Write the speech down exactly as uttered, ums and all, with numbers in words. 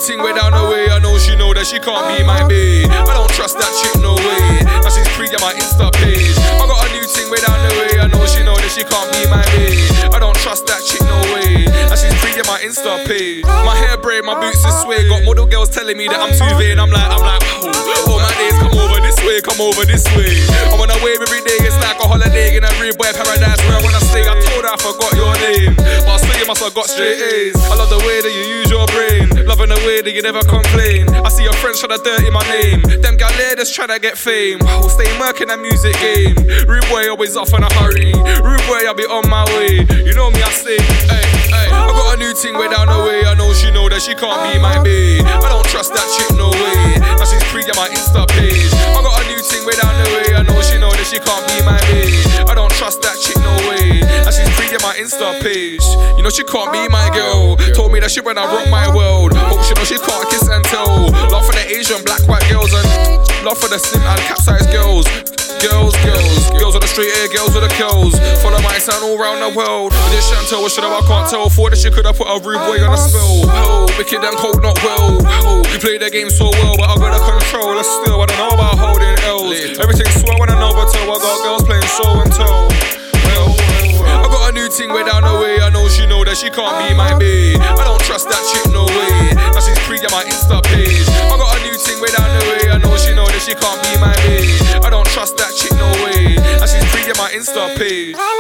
thing way down the way. I know she know that she can't be my babe. I don't trust that chick, no way. Now she's pre on my Insta page. I got a new thing way down the way. I know she know that she can't be my babe. I don't trust that chick, no way. Now she's pre on my Insta page. My hair braid, my boots is sway. Got model girls telling me that I'm too vain. I'm like, I'm like, oh, oh my days, come over this way, come over this way. I'm on a wave every day, it's like a holiday in a real boy paradise where I wanna stay. I told her I forgot your name, but I swear you must have got straight A's. I love the way that you use your brain, loving the way that you never complain. I see your friends tryna dirty my name, them gal ladies tryna get fame. Wow, stay murking that music game. Rude boy always off in a hurry. Rude boy, I'll be on my way. You know me, I stay. Ay, ay. I got a new thing way down the way. I know she know that she can't be my babe. I don't trust that chick, no way. Now she's pre on my Insta page. I got a new thing way down the way. I know she know that she can't be my babe. I don't trust that chick, no way. Now she's pre on my Insta page. You know she can't be my girl. Told me that shit when I rock my world. Hope she know she can't kiss and tell. Love for the Asian, black, white girls and love for the slim and capsized girls. Girls, girls, girls with the straight hair, girls with the curls. Follow my sound all round the world. With this Chantel, what should I, I can't tell. Thought that she could have put a rude boy on a spell. Oh, wicked and cold, not well. Oh, you play the game so well, but I got the control. Let's still, I don't know about holding L's. Everything's swell when I know but tell. I got girls playing show and tell. Well, I got a new thing way down the way. I know she know that she can't be my babe. I don't trust that chick, no way. Now she's pre on my Insta page. I got a new thing way down the way. I know she know that she can't be my babe. I don't trust that chick, no way. Now she's pre on my Insta page.